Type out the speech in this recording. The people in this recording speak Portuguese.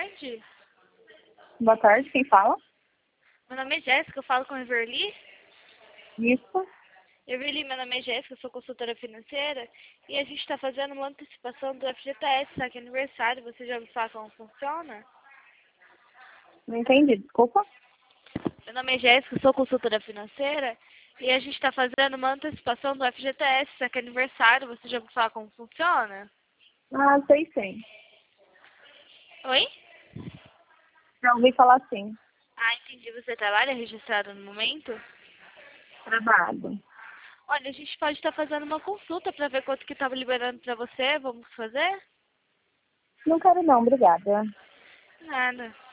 tarde. Boa tarde, quem fala? Meu nome é Jéssica, eu falo com a Everly. Isso. Everly, meu nome é Jéssica, eu sou consultora financeira e a gente está fazendo uma antecipação do FGTS, tá? Que é aniversário. Você já ouviu falar como funciona? Não entendi, desculpa. Meu nome é Jéssica, eu sou consultora financeira e a gente está fazendo uma antecipação do FGTS, tá? Que é aniversário. Você já ouviu falar como funciona? Ah, sei. Oi? Já ouvi falar sim. Ah, entendi. Você trabalha registrado no momento? Trabalho. Olha, a gente pode estar fazendo uma consulta para ver quanto que estava liberando para você. Vamos fazer? Não quero não, obrigada. Nada.